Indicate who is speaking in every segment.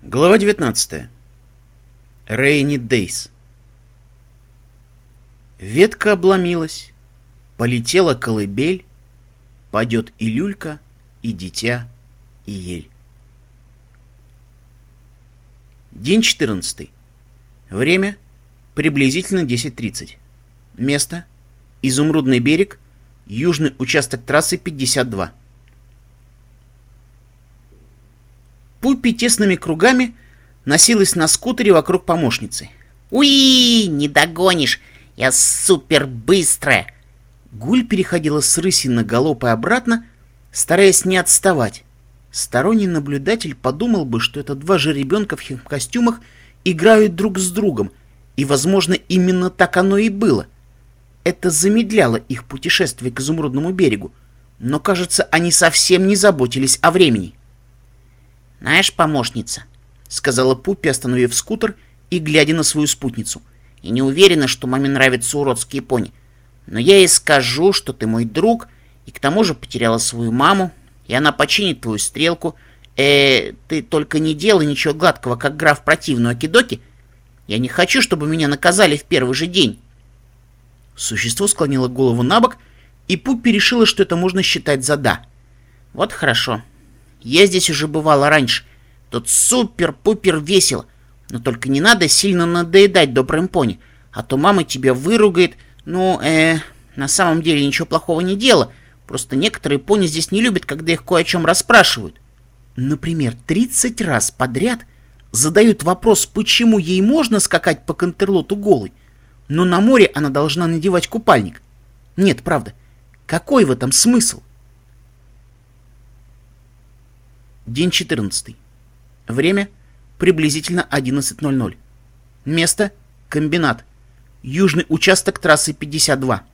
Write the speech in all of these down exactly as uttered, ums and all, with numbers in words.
Speaker 1: Глава девятнадцатая. Rainy Days. Ветка обломилась, полетела колыбель, падет и люлька, и дитя, и ель. День четырнадцатый. Время приблизительно десять тридцать. Место Изумрудный берег, южный участок трассы пятьдесят два. Пуппи тесными кругами носилась на скутере вокруг помощницы.
Speaker 2: Уи, не догонишь, я супер быстрая.
Speaker 1: Гуль переходила с рыси на галоп и обратно, стараясь не отставать. Сторонний наблюдатель подумал бы, что это два жеребенка в химкостюмах играют друг с другом, и, возможно, именно так оно и было. Это замедляло их путешествие к Изумрудному берегу, но, кажется, они совсем не заботились о времени.
Speaker 2: «Знаешь, помощница», — сказала Пуппи, остановив скутер и глядя на свою спутницу, — «и не уверена, что маме нравятся уродские пони. Но я ей скажу, что ты мой друг, и к тому же потеряла свою маму, и она починит твою стрелку. Э, ты только не делай ничего гладкого, как граф противную Окидоки. Я не хочу, чтобы меня наказали в первый же день».
Speaker 1: Существо склонило голову на бок, и Пуппи решила, что это можно считать за «да».
Speaker 2: «Вот хорошо. Я здесь уже бывала раньше. Тут супер-пупер весело. Но только не надо сильно надоедать добрым пони, а то мама тебя выругает. Ну, э, на самом деле ничего плохого не делала. Просто некоторые пони здесь не любят, когда их кое о чем расспрашивают.
Speaker 1: Например, тридцать раз подряд задают вопрос, почему ей можно скакать по Контерлоту голой, но на море она должна надевать купальник. Нет, правда. Какой в этом смысл? День четырнадцатый. Время приблизительно одиннадцать ноль ноль. Место комбинат. Южный участок трассы пятьдесят два.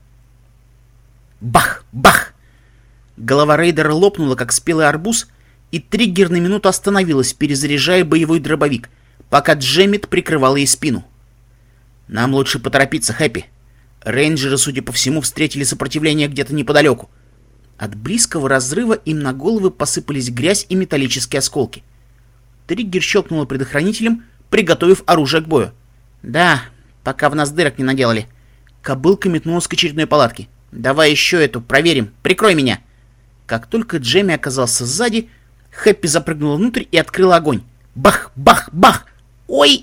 Speaker 1: Бах! Бах! Голова рейдера лопнула, как спелый арбуз, и триггер на минуту остановилась, перезаряжая боевой дробовик, пока Джеммит прикрывал ей спину. «Нам лучше поторопиться, Хэппи. Рейнджеры, судя по всему, встретили сопротивление где-то неподалеку». От близкого разрыва им на головы посыпались грязь и металлические осколки. Триггер щелкнула предохранителем, приготовив оружие к бою.
Speaker 2: «Да, пока в нас дырок не наделали».
Speaker 1: Кобылка метнулась к очередной палатке.
Speaker 2: «Давай еще эту, проверим. Прикрой меня».
Speaker 1: Как только Джемми оказался сзади, Хэппи запрыгнула внутрь и открыла огонь. Бах! Бах! Бах! Ой!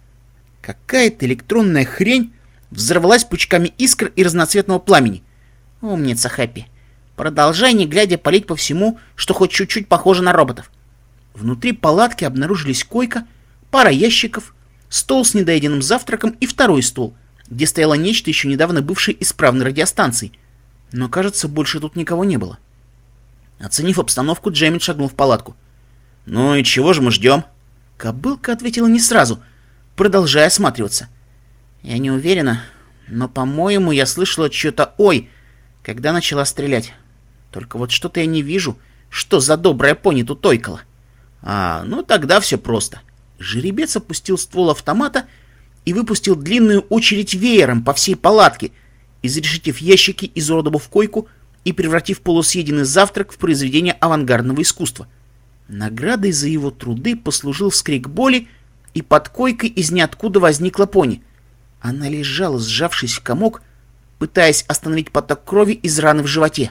Speaker 1: Какая-то электронная хрень взорвалась пучками искр и разноцветного пламени.
Speaker 2: «Умница, Хэппи. Продолжай, не глядя, палить по всему, что хоть чуть-чуть похоже на роботов».
Speaker 1: Внутри палатки обнаружились койка, пара ящиков, стол с недоеденным завтраком и второй стол, где стояло нечто, еще недавно бывшее исправной радиостанцией. Но, кажется, больше тут никого не было. Оценив обстановку, Джеммит шагнул в палатку. «Ну и чего же мы ждем?» Кобылка ответила не сразу, продолжая осматриваться.
Speaker 2: «Я не уверена, но, по-моему, я слышала чье-то «ой», когда начала стрелять. Только вот что-то я не вижу, что за добрая пони тут ойкала».
Speaker 1: «А, ну тогда все просто». Жеребец опустил ствол автомата и выпустил длинную очередь веером по всей палатке, изрешетив ящики, изуродовав койку и превратив полусъеденный завтрак в произведение авангардного искусства. Наградой за его труды послужил вскрик боли, и под койкой из ниоткуда возникла пони. Она лежала, сжавшись в комок, пытаясь остановить поток крови из раны в животе.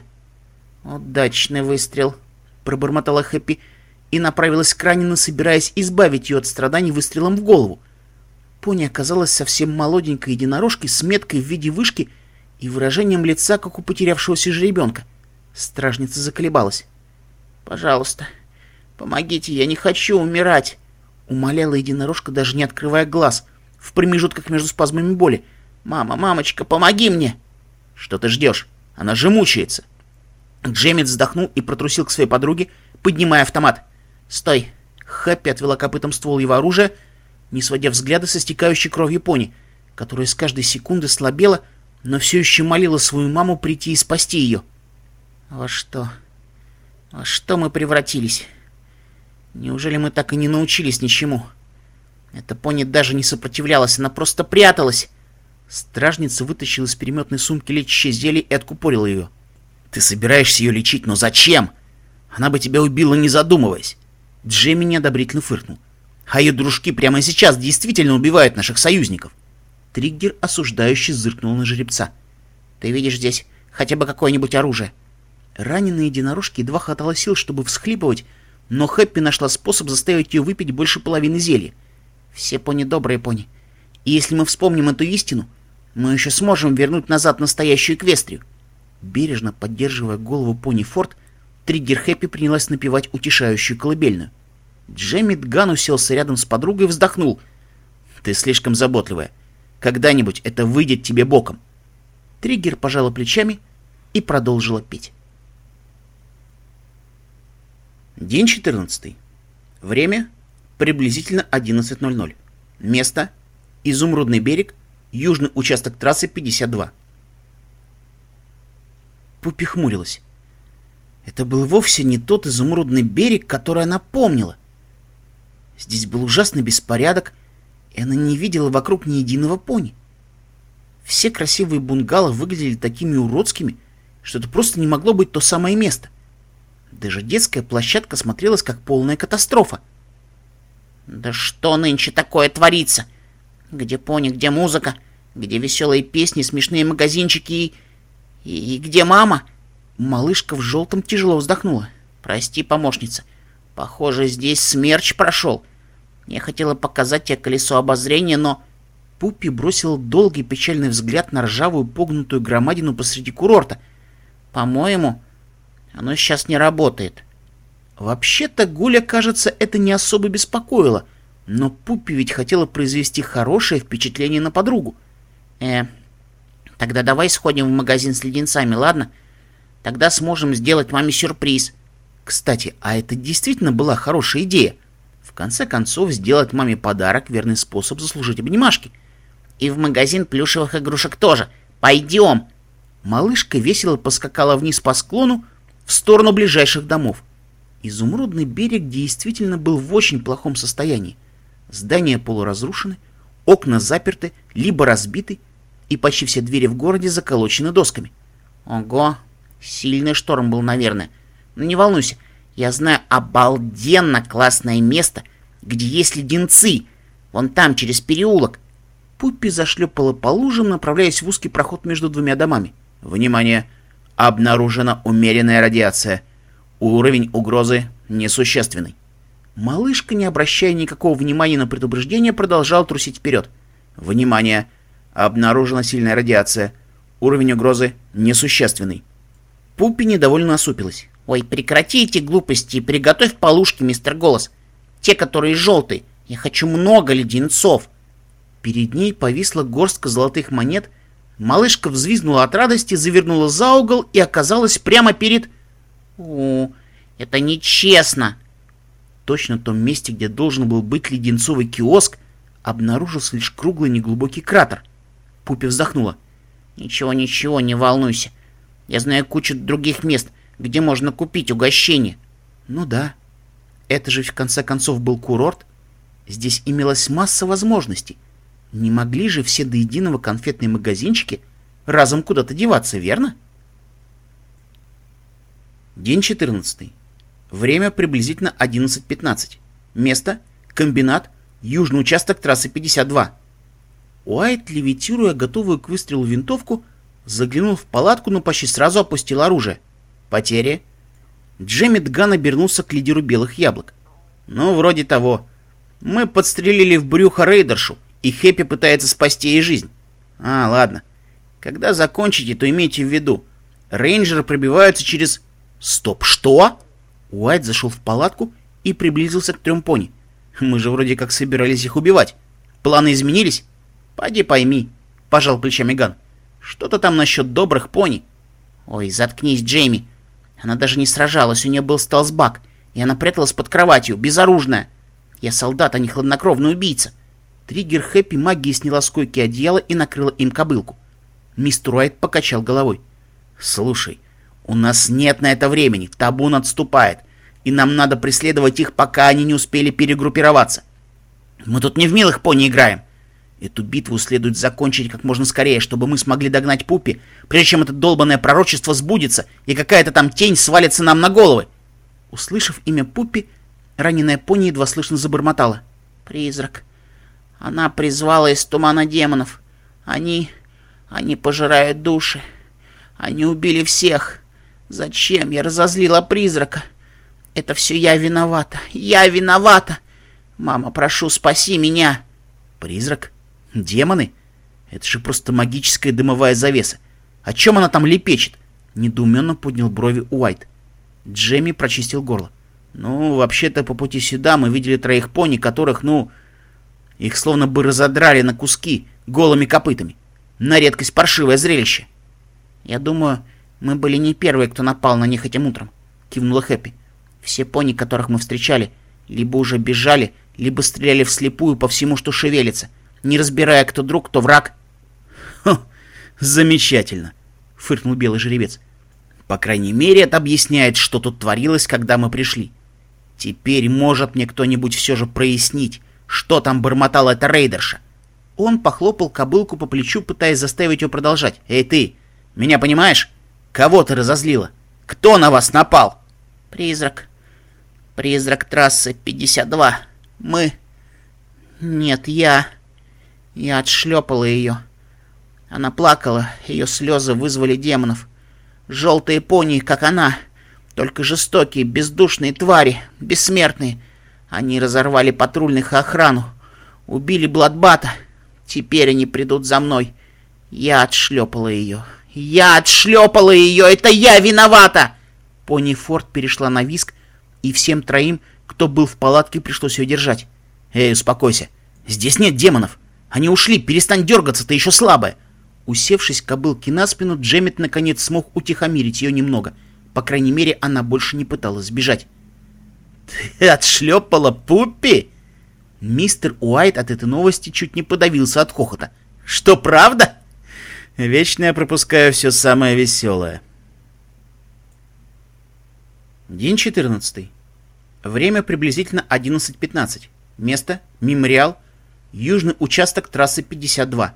Speaker 2: «Удачный выстрел»,
Speaker 1: — пробормотала Хэппи и направилась к раненой, собираясь избавить ее от страданий выстрелом в голову. Пони оказалась совсем молоденькой единорожкой с меткой в виде вышки и выражением лица, как у потерявшегося жеребенка. Стражница заколебалась.
Speaker 2: «Пожалуйста, помогите, я не хочу умирать»,
Speaker 1: — умоляла единорожка, даже не открывая глаз, в промежутках между спазмами боли.
Speaker 2: «Мама, мамочка, помоги мне!»
Speaker 1: «Что ты ждешь? Она же мучается!» Джеммит вздохнул и протрусил к своей подруге, поднимая автомат.
Speaker 2: «Стой!»
Speaker 1: Хэппи отвела копытом ствол его оружия, не сводя взгляда со стекающей кровью пони, которая с каждой секунды слабела, но все еще молила свою маму прийти и спасти ее.
Speaker 2: «Во что? Во что мы превратились? Неужели мы так и не научились ничему? Эта пони даже не сопротивлялась, она просто пряталась!»
Speaker 1: Стражница вытащила из переметной сумки лечащее зелье и откупорила ее. «Ты собираешься ее лечить, но зачем? Она бы тебя убила, не задумываясь!» Джемми неодобрительно фыркнул. А ее дружки прямо сейчас действительно убивают наших союзников. Триггер осуждающе зыркнул на жеребца.
Speaker 2: Ты видишь здесь хотя бы какое-нибудь оружие?
Speaker 1: Раненой единорожке едва хватало сил, чтобы всхлипывать, но Хэппи нашла способ заставить ее выпить больше половины зелья.
Speaker 2: Все пони добрые пони. И если мы вспомним эту истину, мы еще сможем вернуть назад настоящую Эквестрию.
Speaker 1: Бережно поддерживая голову пони Форд, Триггер Хэппи принялась напевать утешающую колыбельную. Джеммит Ган уселся рядом с подругой и вздохнул. «Ты слишком заботливая. Когда-нибудь это выйдет тебе боком». Триггер пожала плечами и продолжила петь. День четырнадцатый. Время приблизительно одиннадцать ноль ноль. Место Изумрудный берег, южный участок трассы пятьдесят два. Пуппи хмурилась. Это был вовсе не тот изумрудный берег, который она помнила. Здесь был ужасный беспорядок, и она не видела вокруг ни единого пони. Все красивые бунгало выглядели такими уродскими, что это просто не могло быть то самое место. Даже детская площадка смотрелась как полная катастрофа.
Speaker 2: Да что нынче такое творится? Где пони, где музыка, где веселые песни, смешные магазинчики и... и, и где мама?
Speaker 1: Малышка в желтом тяжело вздохнула.
Speaker 2: Прости, помощница, похоже, здесь смерч прошел. Я хотела показать тебе колесо обозрения, но...
Speaker 1: Пуппи бросила долгий печальный взгляд на ржавую погнутую громадину посреди курорта.
Speaker 2: По-моему, оно сейчас не работает.
Speaker 1: Вообще-то Гуля, кажется, это не особо беспокоило, но Пуппи ведь хотела произвести хорошее впечатление на подругу.
Speaker 2: Э, тогда давай сходим в магазин с леденцами, ладно? Тогда сможем сделать маме сюрприз.
Speaker 1: Кстати, а это действительно была хорошая идея. В конце концов, сделать маме подарок — верный способ заслужить обнимашки.
Speaker 2: И в магазин плюшевых игрушек тоже. Пойдем!
Speaker 1: Малышка весело поскакала вниз по склону в сторону ближайших домов. Изумрудный берег действительно был в очень плохом состоянии. Здания полуразрушены, окна заперты, либо разбиты, и почти все двери в городе заколочены досками.
Speaker 2: Ого, сильный шторм был, наверное. Но не волнуйся, я знаю обалденно классное место, где есть леденцы. Вон там, через переулок.
Speaker 1: Пуппи зашлепала по лужам, направляясь в узкий проход между двумя домами. Внимание! Обнаружена умеренная радиация. Уровень угрозы несущественный. Малышка, не обращая никакого внимания на предупреждение, продолжала трусить вперед. Внимание! Обнаружена сильная радиация. Уровень угрозы несущественный. Пуппи недовольно осупилась.
Speaker 2: Ой, прекрати эти глупости и приготовь полушки, мистер Голос. Те, которые желтые. Я хочу много леденцов.
Speaker 1: Перед ней повисла горстка золотых монет. Малышка взвизгнула от радости, завернула за угол и оказалась прямо перед...
Speaker 2: О, это нечестно.
Speaker 1: Точно в том месте, где должен был быть леденцовый киоск, обнаружился лишь круглый неглубокий кратер. Пуппи вздохнула.
Speaker 2: Ничего, ничего, не волнуйся. Я знаю кучу других мест, где можно купить угощение.
Speaker 1: Ну да, это же в конце концов был курорт. Здесь имелась масса возможностей. Не могли же все до единого конфетные магазинчики разом куда-то деваться, верно? День четырнадцатый. Время приблизительно одиннадцать пятнадцать. Место комбинат, южный участок трассы пятьдесят два. Уайт, левитируя готовую к выстрелу винтовку, заглянул в палатку, но почти сразу опустил оружие. Потери. Джеммит Ган обернулся к лидеру белых яблок. Ну, вроде того. Мы подстрелили в брюхо рейдершу, и Хэппи пытается спасти ей жизнь. А, ладно. Когда закончите, то имейте в виду. Рейнджеры пробиваются через... Стоп, что? Уайт зашел в палатку и приблизился к трем пони. Мы же вроде как собирались их убивать. Планы изменились? Поди пойми, пожал плечами Ган. Что-то там насчет добрых пони.
Speaker 2: Ой, заткнись, Джейми. Она даже не сражалась, у нее был стелсбаг, и она пряталась под кроватью, безоружная. Я солдат, а не хладнокровный убийца.
Speaker 1: Триггер Хэппи магией сняла с койки одеяло и накрыла им кобылку. Мистер Уайт покачал головой. Слушай, у нас нет на это времени, табун отступает, и нам надо преследовать их, пока они не успели перегруппироваться. Мы тут не в милых пони играем. Эту битву следует закончить как можно скорее, чтобы мы смогли догнать Пуппи, прежде чем это долбанное пророчество сбудется, и какая-то там тень свалится нам на головы. Услышав имя Пуппи, раненая пони едва слышно забормотала.
Speaker 2: Призрак. Она призвала из тумана демонов. Они... они пожирают души. Они убили всех. Зачем я разозлила призрака? Это все я виновата. Я виновата. Мама, прошу, спаси меня.
Speaker 1: Призрак? Демоны? Это же просто магическая дымовая завеса. О чем она там лепечет? Недоуменно поднял брови Уайт. Джемми прочистил горло. Ну, вообще-то по пути сюда мы видели троих пони, которых, ну... их словно бы разодрали на куски голыми копытами. На редкость паршивое зрелище.
Speaker 2: Я думаю, мы были не первые, кто напал на них этим утром, кивнула Хэппи. Все пони, которых мы встречали, либо уже бежали, либо стреляли вслепую по всему, что шевелится, не разбирая, кто друг, кто враг.
Speaker 1: Хм, замечательно, фыркнул белый жеребец. По крайней мере, это объясняет, что тут творилось, когда мы пришли. Теперь может мне кто-нибудь все же прояснить, что там бормотала эта рейдерша.
Speaker 2: Он похлопал кобылку по плечу, пытаясь заставить ее продолжать.
Speaker 1: Эй ты, меня понимаешь? Кого ты разозлила? Кто на вас напал?
Speaker 2: Призрак. Призрак трассы пятьдесят два. Мы... Нет, я... Я отшлепала ее. Она плакала, ее слезы вызвали демонов. Желтые пони, как она, только жестокие, бездушные твари, бессмертные. Они разорвали патрульных и охрану, убили Бладбата. Теперь они придут за мной. Я отшлепала ее. Я отшлепала ее! Это я виновата! Пони Форд перешла на визг, и всем троим, кто был в палатке, пришлось ее держать.
Speaker 1: Эй, успокойся. Здесь нет демонов. Они ушли, перестань дергаться, ты еще слабая.
Speaker 2: Усевшись кобылке на спину, Джеммет наконец смог утихомирить ее немного. По крайней мере, она больше не пыталась сбежать.
Speaker 1: «Ты отшлепала Пуппи?»
Speaker 2: Мистер Уайт от этой новости чуть не подавился от хохота.
Speaker 1: «Что, правда?» «Вечно я пропускаю все самое веселое».
Speaker 2: День четырнадцатый. Время приблизительно одиннадцать пятнадцать. Место — Мемориал, южный участок трассы пятьдесят два.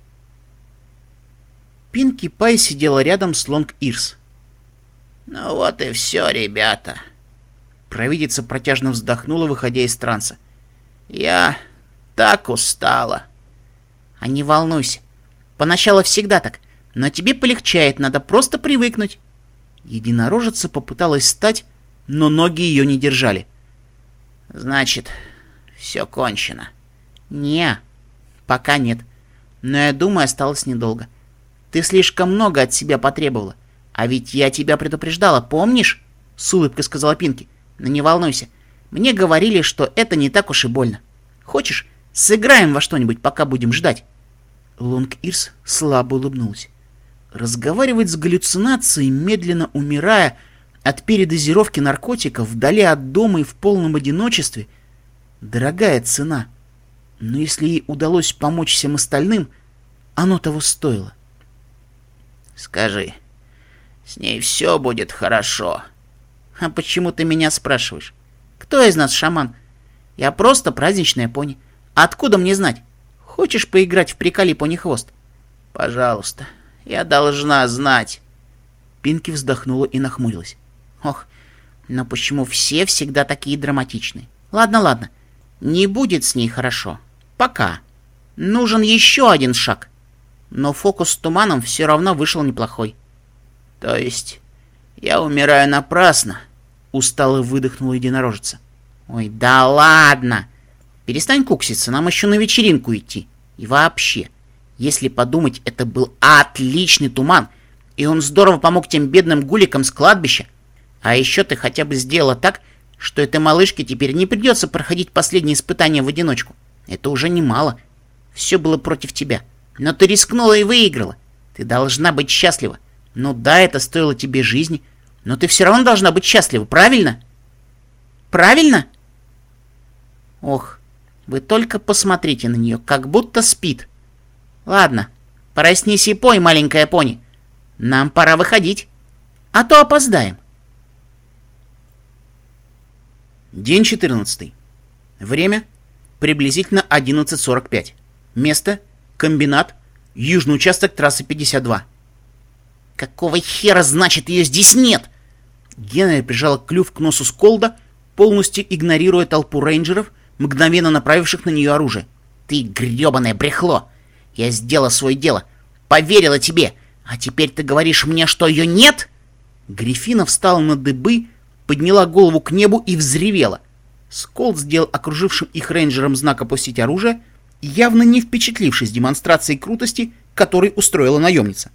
Speaker 2: Пинки Пай сидела рядом с Лонг Ирс. «Ну вот и все, ребята». Провидица протяжно вздохнула, выходя из транса. «Я так устала». «А не волнуйся. Поначалу всегда так. Но тебе полегчает, надо просто привыкнуть». Единорожица попыталась встать, но ноги ее не держали. «Значит, все кончено». «Не, пока нет. Но я думаю, осталось недолго. Ты слишком много от себя потребовала. А ведь я тебя предупреждала, помнишь?» — с улыбкой сказала Пинки. «Но не волнуйся. Мне говорили, что это не так уж и больно. Хочешь, сыграем во что-нибудь, пока будем ждать?» Лонг Ирс слабо улыбнулась. Разговаривать с галлюцинацией, медленно умирая от передозировки наркотиков, вдали от дома и в полном одиночестве — дорогая цена. Но если ей удалось помочь всем остальным, оно того стоило. «Скажи, с ней все будет хорошо?» «А почему ты меня спрашиваешь? Кто из нас шаман? Я просто праздничная пони. Откуда мне знать? Хочешь поиграть в приколи пони-хвост?» «Пожалуйста, я должна знать». Пинки вздохнула и нахмурилась. «Ох, но почему все всегда такие драматичные? Ладно, ладно, не будет с ней хорошо. Пока. Нужен еще один шаг». Но фокус с туманом все равно вышел неплохой. «То есть я умираю напрасно?» — устало выдохнула единорожица. «Ой, да ладно! Перестань кукситься, нам еще на вечеринку идти. И вообще, если подумать, это был отличный туман, и он здорово помог тем бедным гуликам с кладбища. А еще ты хотя бы сделала так, что этой малышке теперь не придется проходить последние испытания в одиночку. Это уже немало. Все было против тебя. Но ты рискнула и выиграла. Ты должна быть счастлива. Ну да, это стоило тебе жизни, но ты все равно должна быть счастлива, правильно? Правильно? Ох, вы только посмотрите на нее, как будто спит. Ладно, проснись и пой, маленькая пони. Нам пора выходить, а то опоздаем».
Speaker 1: День четырнадцатый. Время приблизительно одиннадцать сорок пять. Место — комбинат, южный участок трассы пятьдесят два.
Speaker 2: «Какого хера, значит, ее здесь нет?»
Speaker 1: Генри прижала клюв к носу Сколда, полностью игнорируя толпу рейнджеров, мгновенно направивших на нее оружие.
Speaker 2: «Ты гребаное брехло! Я сделала свое дело, поверила тебе, а теперь ты говоришь мне, что ее нет?»
Speaker 1: Гриффина встала на дыбы, подняла голову к небу и взревела. Сколт сделал окружившим их рейнджерам знак опустить оружие, явно не впечатлившись демонстрацией крутости, которой устроила наемница.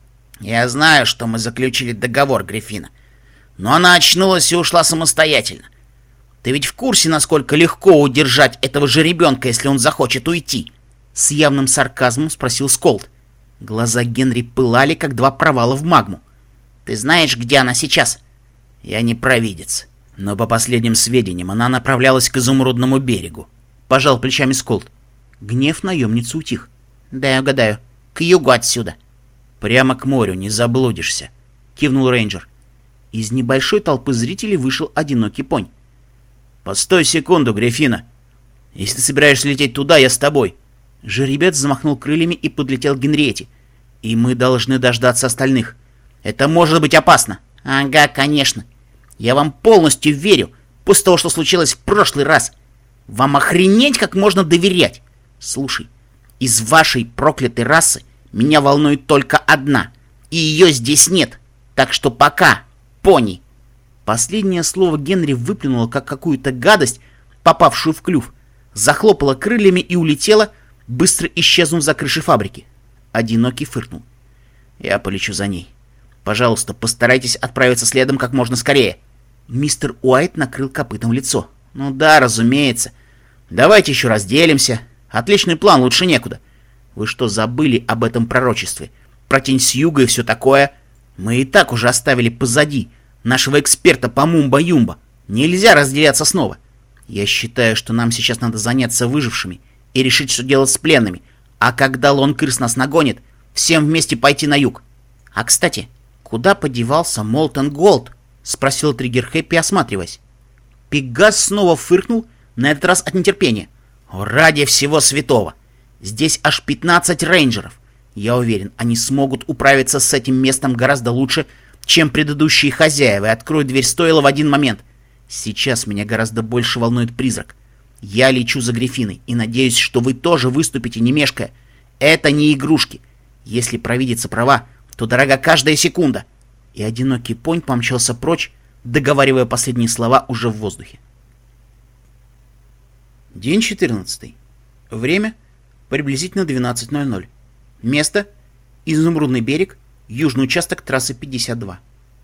Speaker 2: «Я знаю, что мы заключили договор, Гриффина, но она очнулась и ушла самостоятельно. Ты ведь в курсе, насколько легко удержать этого же ребенка, если он захочет уйти?»
Speaker 1: С явным сарказмом спросил Сколт. Глаза Генри пылали, как два провала в магму.
Speaker 2: «Ты знаешь, где она сейчас?»
Speaker 3: «Я не провидец, но по последним сведениям она направлялась к Изумрудному берегу», —
Speaker 1: пожал плечами Сколт. Гнев наемницы утих.
Speaker 2: «Дай угадаю, к югу отсюда».
Speaker 3: «Прямо к морю, не заблудишься», — кивнул рейнджер.
Speaker 1: Из небольшой толпы зрителей вышел одинокий понь.
Speaker 3: «Постой секунду, Гриффина. Если ты собираешься лететь туда, я с тобой».
Speaker 1: Жеребец замахнул крыльями и подлетел к Генриетте. «И мы должны дождаться остальных. Это может быть опасно».
Speaker 2: «Ага, конечно. Я вам полностью верю, после того, что случилось в прошлый раз. Вам охренеть, как можно доверять. Слушай, из вашей проклятой расы меня волнует только одна, и ее здесь нет. Так что пока, пони».
Speaker 1: Последнее слово Генри выплюнуло, как какую-то гадость, попавшую в клюв, захлопала крыльями и улетела, быстро исчезнув за крышей фабрики. Одинокий фыркнул.
Speaker 3: «Я полечу за ней. Пожалуйста, постарайтесь отправиться следом как можно скорее».
Speaker 1: Мистер Уайт накрыл копытом лицо. «Ну да, разумеется. Давайте еще разделимся. Отличный план, лучше некуда. Вы что, забыли об этом пророчестве? Про тень с юга и все такое? Мы и так уже оставили позади нашего эксперта по мумба-юмба. Нельзя разделяться снова. Я считаю, что нам сейчас надо заняться выжившими и решить, что делать с пленными. А когда Лон-Кирс нас нагонит, всем вместе пойти на юг. А, кстати, куда подевался Молтон Голд?» — спросил Триггер Хэппи, осматриваясь. Пегас снова фыркнул, на этот раз от нетерпения. «О, ради всего святого! Здесь аж пятнадцать рейнджеров. Я уверен, они смогут управиться с этим местом гораздо лучше, чем предыдущие хозяева, и откроют дверь стойла в один момент. Сейчас меня гораздо больше волнует призрак. Я лечу за Гриффиной и надеюсь, что вы тоже выступите, не мешкая. Это не игрушки. Если провидица права, то дорога каждая секунда». И одинокий понь помчался прочь, договаривая последние слова уже в воздухе. День четырнадцатый. Время приблизительно двенадцать ноль ноль. Место — Изумрудный берег, южный участок трассы пятьдесят два.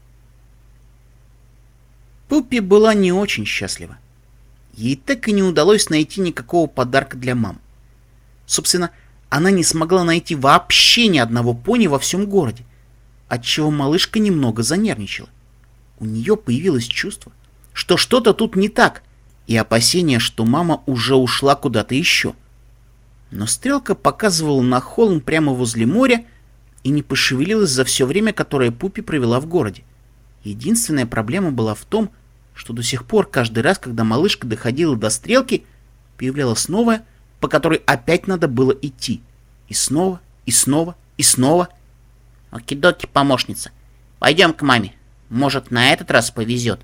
Speaker 1: Пуппи была не очень счастлива. Ей так и не удалось найти никакого подарка для мам. Собственно, она не смогла найти вообще ни одного пони во всем городе, отчего малышка немного занервничала. У нее появилось чувство, что что-то тут не так, и опасение, что мама уже ушла куда-то еще. Но стрелка показывала на холм прямо возле моря и не пошевелилась за все время, которое Пуппи провела в городе. Единственная проблема была в том, что до сих пор каждый раз, когда малышка доходила до стрелки, появлялась новая, по которой опять надо было идти. И снова, и снова, и снова.
Speaker 2: «Оки-доки, помощница. Пойдем к маме. Может, на этот раз повезет».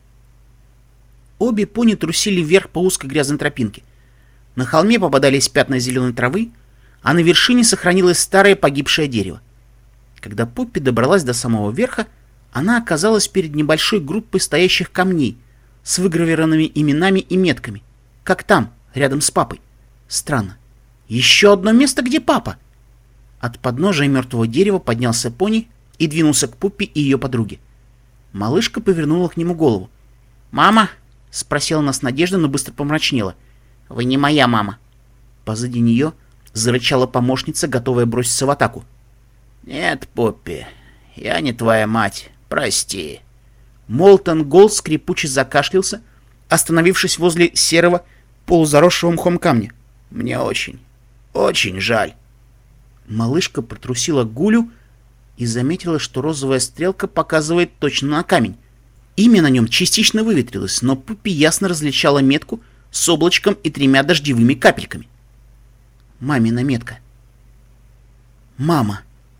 Speaker 1: Обе пони трусили вверх по узкой грязной тропинке. На холме попадались пятна зеленой травы, а на вершине сохранилось старое погибшее дерево. Когда Пуппи добралась до самого верха, она оказалась перед небольшой группой стоящих камней с выгравированными именами и метками, как там, рядом с папой. Странно. Еще одно место, где папа. От подножия мертвого дерева поднялся пони и двинулся к Пуппи и ее подруге. Малышка повернула к нему голову.
Speaker 2: «Мама?»
Speaker 1: — спросила она с надеждой, но быстро помрачнела.
Speaker 2: «Вы не моя мама».
Speaker 1: Позади нее зарычала помощница, готовая броситься в атаку.
Speaker 3: «Нет, Пуппи, я не твоя мать. Прости».
Speaker 1: Молтон Голд скрипуче закашлялся, остановившись возле серого, полузаросшего мхом камня.
Speaker 3: «Мне очень, очень жаль».
Speaker 1: Малышка протрусила к Гулю и заметила, что розовая стрелка показывает точно на камень. Имя на нем частично выветрилось, но Пуппи ясно различала метку с облачком и тремя дождевыми капельками. Мамина метка. Мама.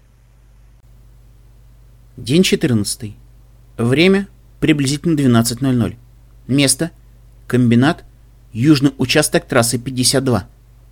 Speaker 1: День четырнадцатый. Время приблизительно двенадцать ноль ноль. Место — комбинат, южный участок трассы пятьдесят два.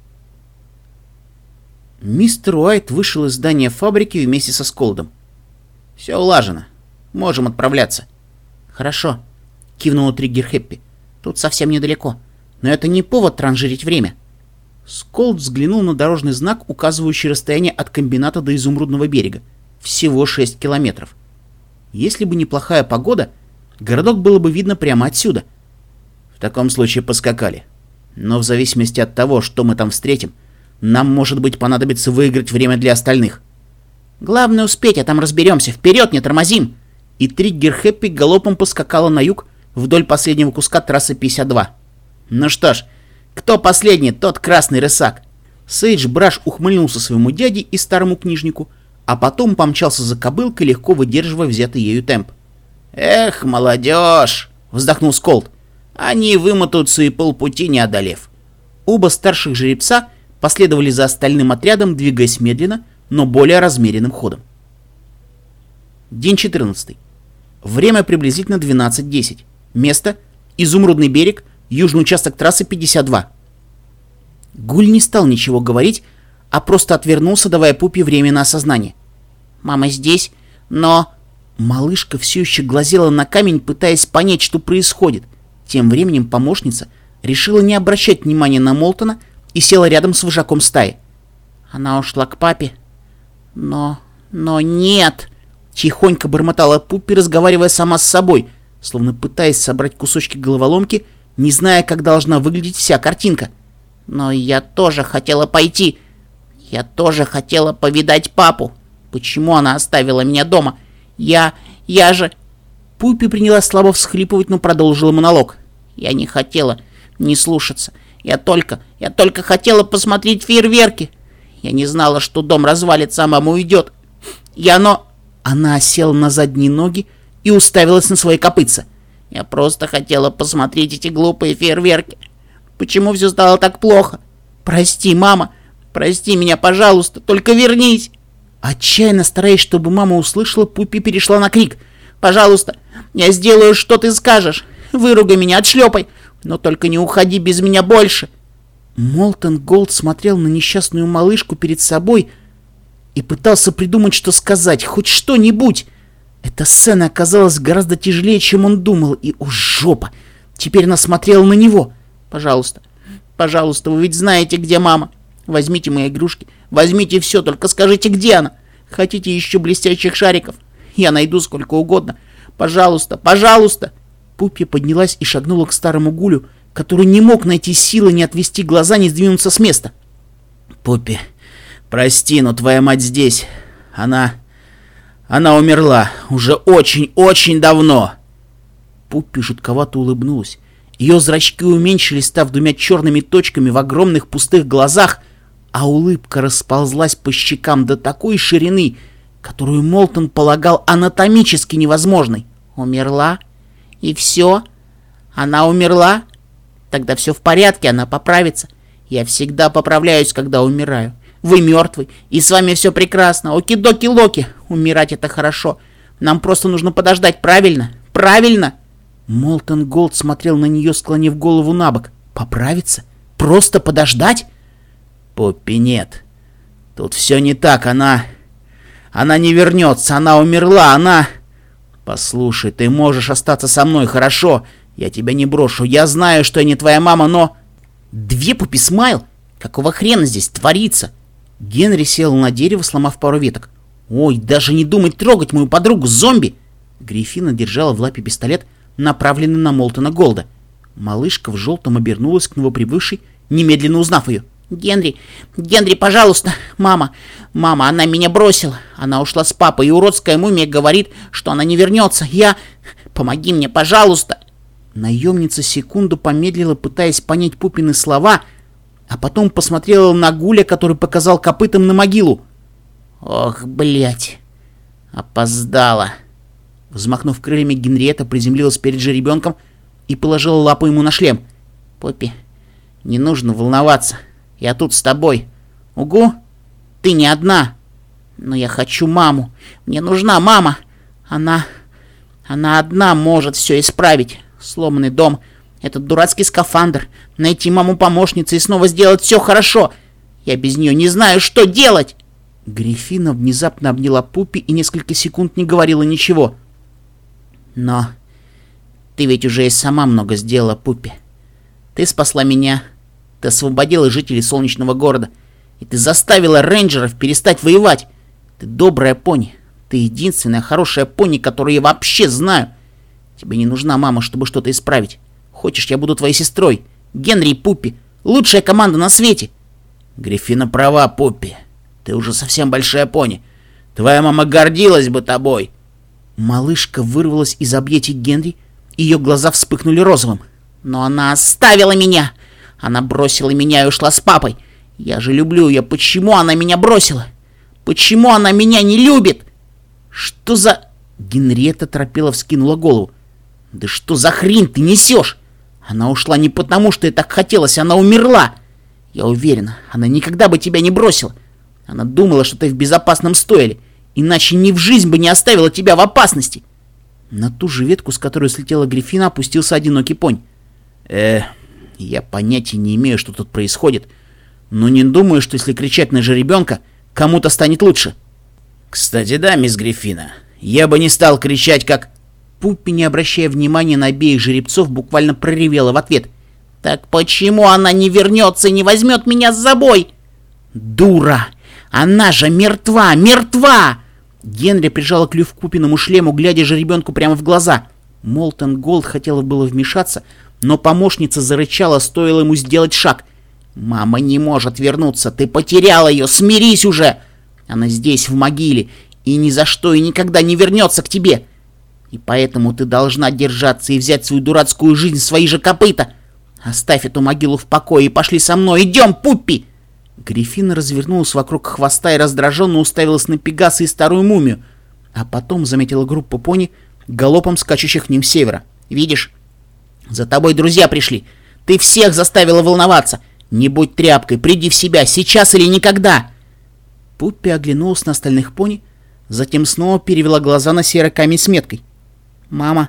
Speaker 1: Мистер Уайт вышел из здания фабрики вместе со Сколдом. «Все улажено. Можем отправляться». «Хорошо», — кивнула Триггер Хэппи. «Тут совсем недалеко. Но это не повод транжирить время». Сколд взглянул на дорожный знак, указывающий расстояние от комбината до Изумрудного берега. Всего шесть километров. Если бы неплохая погода, городок было бы видно прямо отсюда. В таком случае поскакали. Но в зависимости от того, что мы там встретим, нам, может быть, понадобится выиграть время для остальных. Главное успеть, а там разберемся. Вперед, не тормозим! И Триггер Хэппи галопом поскакала на юг вдоль последнего куска трассы пятьдесят два. Ну что ж, кто последний, тот красный рысак. Сейдж Браш ухмыльнулся своему дяде и старому книжнику, а потом помчался за кобылкой, легко выдерживая взятый ею темп. «Эх, молодежь!» — вздохнул Сколд. «Они вымотаются и полпути не одолев». Оба старших жеребца последовали за остальным отрядом, двигаясь медленно, но более размеренным ходом. День четырнадцатый. Время приблизительно двенадцать десять. Место — Изумрудный берег, южный участок трассы пятьдесят два. Гуль не стал ничего говорить, а просто отвернулся, давая Пупе время на осознание. «Мама здесь, но...» Малышка все еще глазела на камень, пытаясь понять, что происходит. Тем временем помощница решила не обращать внимания на Молтона и села рядом с вожаком стаи. «Она ушла к папе. Но... но нет!» Тихонько бормотала Пуппи, разговаривая сама с собой, словно пытаясь собрать кусочки головоломки, не зная, как должна выглядеть вся картинка. «Но я тоже хотела пойти. Я тоже хотела повидать папу. Почему она оставила меня дома? Я... я же...» Пуппи принялась слабо всхлипывать, но продолжила монолог. «Я не хотела не слушаться. Я только... я только хотела посмотреть фейерверки. Я не знала, что дом развалится, а мама уйдет. Я но...» Она осела на задние ноги и уставилась на свои копытца. «Я просто хотела посмотреть эти глупые фейерверки. Почему все стало так плохо? Прости, мама. Прости меня, пожалуйста. Только вернись!» Отчаянно стараясь, чтобы мама услышала, Пуппи перешла на крик. «Пожалуйста, я сделаю, что ты скажешь. Выругай меня, отшлепай. Но только не уходи без меня больше». Молтон Голд смотрел на несчастную малышку перед собой и пытался придумать, что сказать, хоть что-нибудь. Эта сцена оказалась гораздо тяжелее, чем он думал, и, о, жопа, теперь она смотрела на него. «Пожалуйста, пожалуйста, вы ведь знаете, где мама. Возьмите мои игрушки, возьмите все, только скажите, где она. Хотите еще блестящих шариков? Я найду сколько угодно. Пожалуйста, пожалуйста!» Пуппи поднялась и шагнула к старому Гулю, который не мог найти силы не отвести глаза, не сдвинуться с места.
Speaker 3: «Пуппи, прости, но твоя мать здесь. Она... она умерла уже очень-очень давно».
Speaker 1: Пуппи жутковато улыбнулась. Ее зрачки уменьшились, став двумя черными точками в огромных пустых глазах, а улыбка расползлась по щекам до такой ширины, которую Молтон полагал анатомически невозможной. «Умерла? И все? Она умерла? Тогда все в порядке, она поправится. Я всегда поправляюсь, когда умираю. Вы мертвый, и с вами все прекрасно. Оки-доки-локи. Умирать это хорошо. Нам просто нужно подождать, правильно? Правильно?» Молтон Голд смотрел на нее, склонив голову на бок. «Поправиться? Просто подождать?»
Speaker 3: «Пуппи, нет. Тут все не так, она... она не вернется, она умерла, она... Послушай, ты можешь остаться со мной, хорошо? Я тебя не брошу, я знаю, что я не твоя мама, но...» «Две Пуппи Смайл? Какого хрена здесь творится?» Генри сел на дерево, сломав пару веток. «Ой, даже не думай трогать мою подругу, зомби!» Гриффина держала в лапе пистолет, направленный на Молтона Голда. Малышка в желтом обернулась к новоприбывшей, немедленно узнав ее. «Генри, Генри, пожалуйста! Мама, мама, она меня бросила! Она ушла с папой, и уродская мумия говорит, что она не вернется! Я... Помоги мне, пожалуйста!» Наемница секунду помедлила, пытаясь понять Пуппины слова, а потом посмотрела на Гуля, который показал копытом на могилу. «Ох, блядь! Опоздала!» Взмахнув крыльями, Генриетта приземлилась перед жеребенком и положила лапу ему на шлем. «Пуппи, не нужно волноваться. Я тут с тобой. Угу? Ты не одна. Но я хочу маму. Мне нужна мама. Она... она одна может все исправить. Сломанный дом,
Speaker 2: Этот дурацкий скафандр, найти маму-помощницу и снова сделать все хорошо. Я без нее не знаю, что делать!»
Speaker 1: Гриффина внезапно обняла Пуппи и несколько секунд не говорила ничего.
Speaker 2: «Но ты ведь уже и сама много сделала, Пуппи. Ты спасла меня, ты освободила жителей Солнечного города, и ты заставила рейнджеров перестать воевать. Ты добрая пони, ты единственная хорошая пони, которую я вообще знаю. Тебе не нужна мама, чтобы что-то исправить. Хочешь, я буду твоей сестрой? Генри и Пуппи. Лучшая команда на свете!»
Speaker 3: Гриффина права, Пуппи. Ты уже совсем большая пони. Твоя мама гордилась бы тобой.
Speaker 1: Малышка вырвалась из объятий Генри, ее глаза вспыхнули розовым.
Speaker 2: «Но она оставила меня! Она бросила меня и ушла с папой. Я же люблю ее. Почему она меня бросила? Почему она меня не любит?»
Speaker 1: «Что за...» Генриетта торопела вскинула голову.
Speaker 2: «Да что за хрень ты несешь? Она ушла не потому, что ей так хотелось, она умерла. Я уверена, она никогда бы тебя не бросила. Она думала, что ты в безопасном стойле, иначе ни в жизнь бы не оставила тебя в опасности».
Speaker 1: На ту же ветку, с которой слетела Гриффина, опустился одинокий понь.
Speaker 3: Э, я понятия не имею, что тут происходит, но не думаю, что если кричать на жеребенка, кому-то станет лучше. Кстати, да, мисс Гриффина, я бы не стал кричать, как...
Speaker 1: Пуппи, не обращая внимания на обеих жеребцов, буквально проревела в ответ.
Speaker 2: «Так почему она не вернется и не возьмет меня с собой?»
Speaker 1: «Дура! Она же мертва! Мертва!» Генри прижала клюв к Пуппиному шлему, глядя жеребенку прямо в глаза. Молтон Голд хотела было вмешаться, но помощница зарычала, стоило ему сделать шаг.
Speaker 2: «Мама не может вернуться! Ты потеряла ее! Смирись уже! Она здесь, в могиле, и ни за что и никогда не вернется к тебе! И поэтому ты должна держаться и взять свою дурацкую жизнь в свои же копыта! Оставь эту могилу в покое и пошли со мной! Идем, Пуппи!»
Speaker 1: Гриффина развернулась вокруг хвоста и раздраженно уставилась на Пегаса и старую мумию, а потом заметила группу пони, галопом скачущих к ним с севера.
Speaker 2: «Видишь? За тобой друзья пришли! Ты всех заставила волноваться! Не будь тряпкой, приди в себя, сейчас или никогда!»
Speaker 1: Пуппи оглянулась на остальных пони, затем снова перевела глаза на серый камень с меткой.
Speaker 2: «Мама,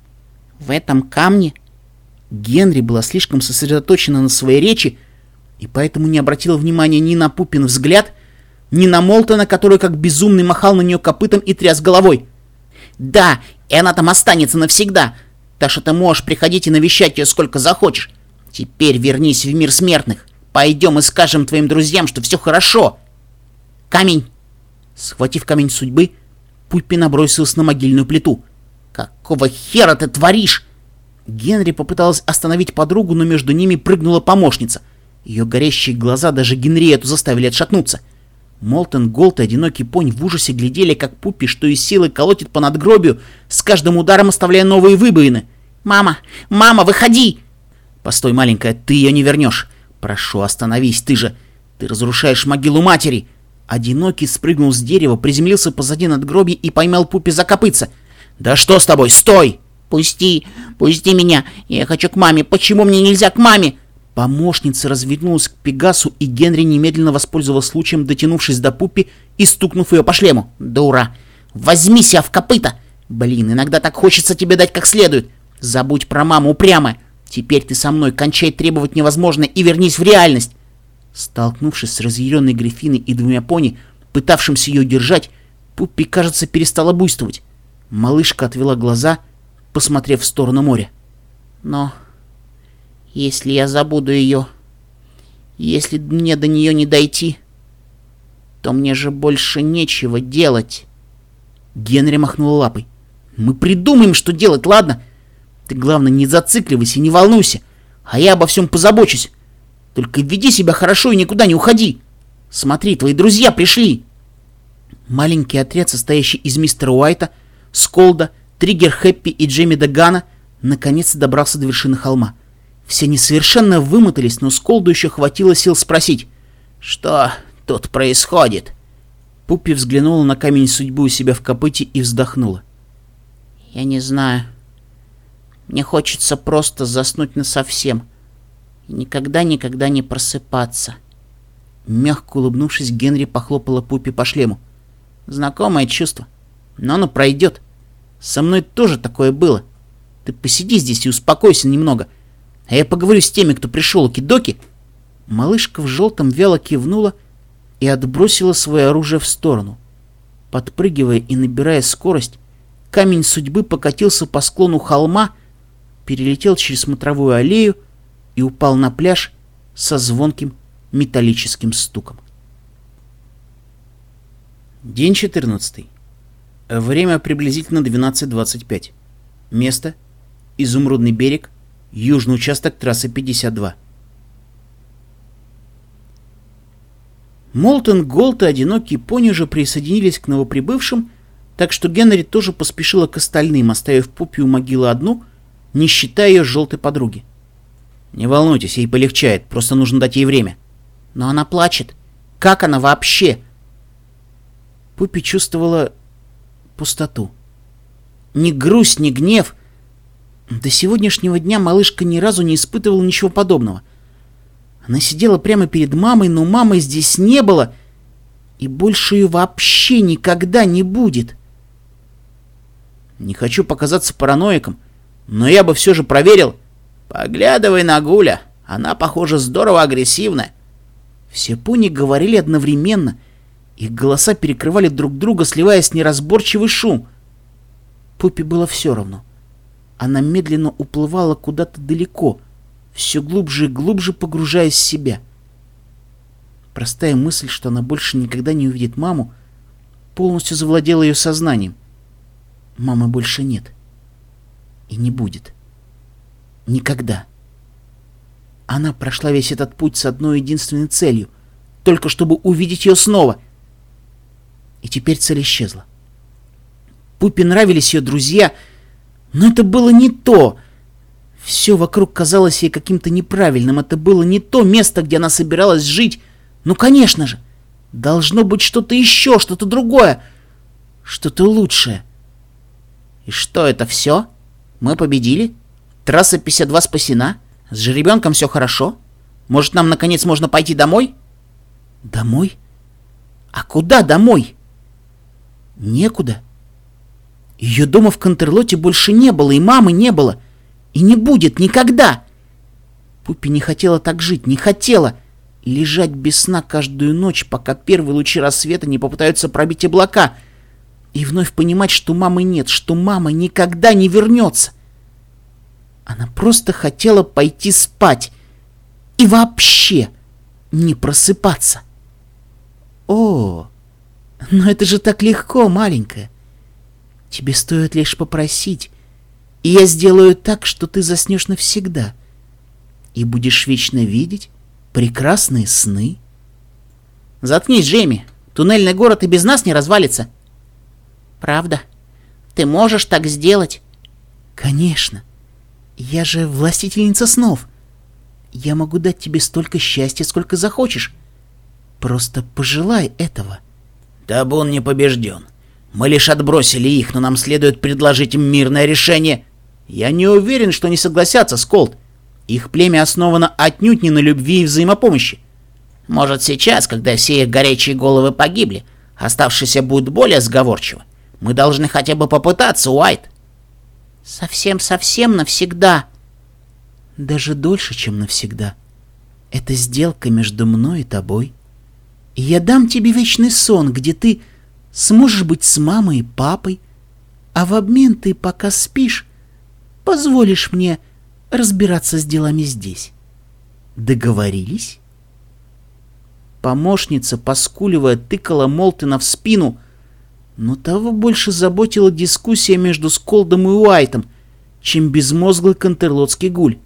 Speaker 2: в этом камне...»
Speaker 1: Генри была слишком сосредоточена на своей речи, и поэтому не обратила внимания ни на Пуппин взгляд, ни на Молтона, который как безумный махал на нее копытом и тряс головой.
Speaker 2: «Да, и она там останется навсегда, так что ты можешь приходить и навещать ее сколько захочешь. Теперь вернись в мир смертных. Пойдем и скажем твоим друзьям, что все хорошо. Камень!»
Speaker 1: Схватив камень судьбы, Пуппи набросилась на могильную плиту.
Speaker 2: «Какого хера ты творишь?»
Speaker 1: Генри попыталась остановить подругу, но между ними прыгнула помощница. Ее горящие глаза даже Генриетту заставили отшатнуться. Молтон Голд и одинокий понь в ужасе глядели, как Пуппи, что из силы колотит по надгробию, с каждым ударом оставляя новые выбоины.
Speaker 2: «Мама! Мама, выходи!»
Speaker 1: «Постой, маленькая, ты ее не вернешь. Прошу, остановись, ты же... Ты разрушаешь могилу матери!» Одинокий спрыгнул с дерева, приземлился позади надгробия и поймал Пуппи за копытца. «Да что с тобой? Стой!»
Speaker 2: «Пусти! Пусти меня! Я хочу к маме! Почему мне нельзя к маме?»
Speaker 1: Помощница развернулась к Пегасу, и Генри немедленно воспользовался случаем, дотянувшись до Пуппи и стукнув ее по шлему.
Speaker 2: «Дура! Возьми себя в копыта! Блин, иногда так хочется тебе дать как следует! Забудь про маму, упрямая! Теперь ты со мной, кончай требовать невозможное и вернись в реальность!»
Speaker 1: Столкнувшись с разъяренной Гриффиной и двумя пони, пытавшимся ее удержать, Пуппи, кажется, перестала буйствовать. Малышка отвела глаза, посмотрев в сторону моря.
Speaker 2: «Но если я забуду ее, если мне до нее не дойти, то мне же больше нечего делать».
Speaker 1: Генри махнула лапой. «Мы придумаем, что делать, ладно? Ты, главное, не зацикливайся, не волнуйся, а я обо всем позабочусь. Только веди себя хорошо и никуда не уходи. Смотри, твои друзья пришли!» Маленький отряд, состоящий из мистера Уайта, Сколда, Триггер Хэппи и Джейми Дагана, наконец-то добрался до вершины холма. Все они совершенно вымотались, но Сколду еще хватило сил спросить:
Speaker 3: «Что тут происходит?»
Speaker 1: Пуппи взглянула на камень судьбы у себя в копыте и вздохнула.
Speaker 2: «Я не знаю. Мне хочется просто заснуть насовсем и никогда-никогда не просыпаться».
Speaker 1: Мягко улыбнувшись, Генри похлопала Пуппи по шлему. «Знакомое чувство, но оно пройдет. Со мной тоже такое было. Ты посиди здесь и успокойся немного. А я поговорю с теми, кто пришел, Кидоки. Малышка в желтом вяло кивнула и отбросила свое оружие в сторону. Подпрыгивая и набирая скорость, камень судьбы покатился по склону холма, перелетел через смотровую аллею и упал на пляж со звонким металлическим стуком. День четырнадцатый. Время приблизительно двенадцать двадцать пять. Место — Изумрудный берег, южный участок трассы пятьдесят два. Молтон Голд и одинокий пони уже присоединились к новоприбывшим, так что Генри тоже поспешила к остальным, оставив Пуппи у могилы одну, не считая ее желтой подруги. «Не волнуйтесь, ей полегчает, просто нужно дать ей время». «Но она плачет. Как она вообще?» Пуппи чувствовала пустоту. Ни грусть, ни гнев. До сегодняшнего дня малышка ни разу не испытывала ничего подобного. Она сидела прямо перед мамой, но мамы здесь не было, и больше ее вообще никогда не будет. Не хочу показаться параноиком, но я бы все же проверил. «Поглядывай на Гуля, она, похоже, здорово агрессивная». Все пони говорили одновременно, их голоса перекрывали друг друга, сливаясь в неразборчивый шум. Пуппи было все равно. Она медленно уплывала куда-то далеко, все глубже и глубже погружаясь в себя. Простая мысль, что она больше никогда не увидит маму, полностью завладела ее сознанием. Мамы больше нет. И не будет. Никогда. Она прошла весь этот путь с одной единственной целью, только чтобы увидеть ее снова. И теперь цель исчезла. Пуппи нравились ее друзья, но это было не то. Все вокруг казалось ей каким-то неправильным. Это было не то место, где она собиралась жить. Ну, конечно же, должно быть что-то еще, что-то другое, что-то лучшее. И что это все? Мы победили? Трасса пятьдесят два спасена? С жеребенком все хорошо? Может, нам, наконец, можно пойти домой? Домой? А куда домой? Некуда. Ее дома в Контерлоте больше не было, и мамы не было. И не будет никогда. Пуппи не хотела так жить, не хотела лежать без сна каждую ночь, пока первые лучи рассвета не попытаются пробить облака, и вновь понимать, что мамы нет, что мама никогда не вернется. Она просто хотела пойти спать и вообще не просыпаться. О, но это же так легко, маленькая. Тебе стоит лишь попросить, и я сделаю так, что ты заснешь навсегда и будешь вечно видеть прекрасные сны. Заткнись, Джейми. Туннельный город и без нас не развалится. Правда? Ты можешь так сделать? Конечно. Я же властительница снов. Я могу дать тебе столько счастья, сколько захочешь. Просто пожелай этого.
Speaker 3: Табун не побежден. Мы лишь отбросили их, но нам следует предложить им мирное решение.
Speaker 1: Я не уверен, что они согласятся, Сколд. Их племя основано отнюдь не на любви и взаимопомощи.
Speaker 2: Может, сейчас, когда все их горячие головы погибли, оставшиеся будут более сговорчивы. Мы должны хотя бы попытаться, Уайт. Совсем-совсем навсегда.
Speaker 1: Даже дольше, чем навсегда. Это сделка между мной и тобой. И я дам тебе вечный сон, где ты сможешь быть с мамой и папой, а в обмен ты, пока спишь, позволишь мне разбираться с делами здесь. Договорились? Помощница, поскуливая, тыкала Молтона в спину, но того больше заботила дискуссия между Сколдом и Уайтом, чем безмозглый контерлотский гуль.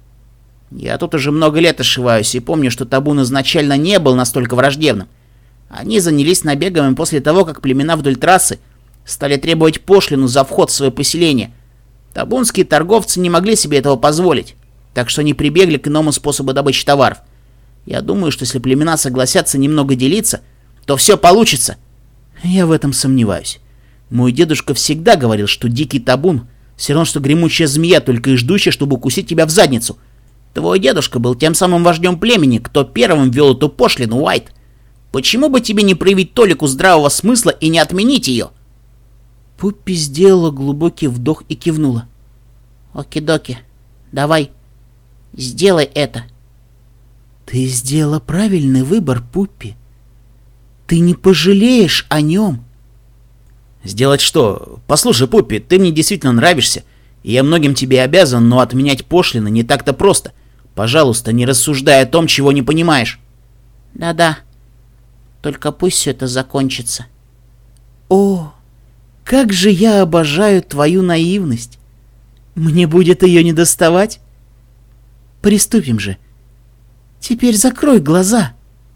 Speaker 1: Я тут уже много лет ошиваюсь и помню, что табун изначально не был настолько враждебным. Они занялись набегами после того, как племена вдоль трассы стали требовать пошлину за вход в свое поселение. Табунские торговцы не могли себе этого позволить, так что они прибегли к иному способу добычи товаров. Я думаю, что если племена согласятся немного делиться, то все получится. Я в этом сомневаюсь. Мой дедушка всегда говорил, что дикий табун все равно, что гремучая змея, только и ждущая, чтобы укусить тебя в задницу. Твой дедушка был тем самым вождем племени, кто первым ввел эту пошлину, Уайт. Почему бы тебе не проявить толику здравого смысла и не отменить ее? Пуппи сделала глубокий вдох и кивнула. Оки-доки, давай.
Speaker 2: Сделай это.
Speaker 3: Ты сделала правильный выбор, Пуппи. Ты не пожалеешь о нем. Сделать что? Послушай, Пуппи, ты мне действительно нравишься, и я многим тебе обязан, но отменять пошлины не так-то просто. Пожалуйста, не рассуждай о том, чего не понимаешь.
Speaker 2: Да-да. Только пусть все это закончится.
Speaker 3: О, как же я обожаю твою наивность. Мне будет ее недоставать. Приступим же. Теперь закрой глаза.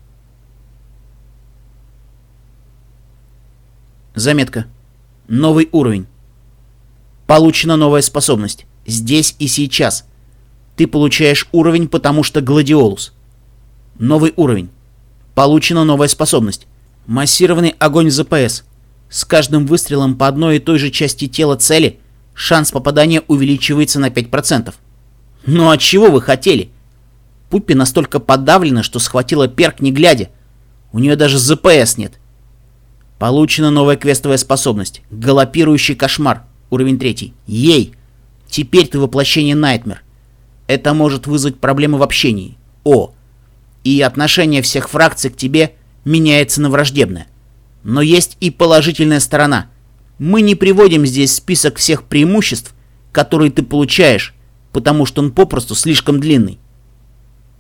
Speaker 3: Заметка. Новый уровень. Получена новая способность. Здесь и сейчас. Ты получаешь уровень, потому что гладиолус. Новый уровень. Получена новая способность. Массированный огонь з пэ эс. С каждым выстрелом по одной и той же части тела цели шанс попадания увеличивается на пять процентов. Ну а чего вы хотели? Пуппи настолько подавлена, что схватила перк не глядя. У нее даже зэ пэ эс нет. Получена новая квестовая способность. Галопирующий кошмар. Уровень третий. Ей! Теперь ты воплощение Найтмер. Это может вызвать проблемы в общении. О! И отношение всех фракций к тебе меняется на враждебное. Но есть и положительная сторона. Мы не приводим здесь список всех преимуществ, которые ты получаешь, потому что он попросту слишком длинный.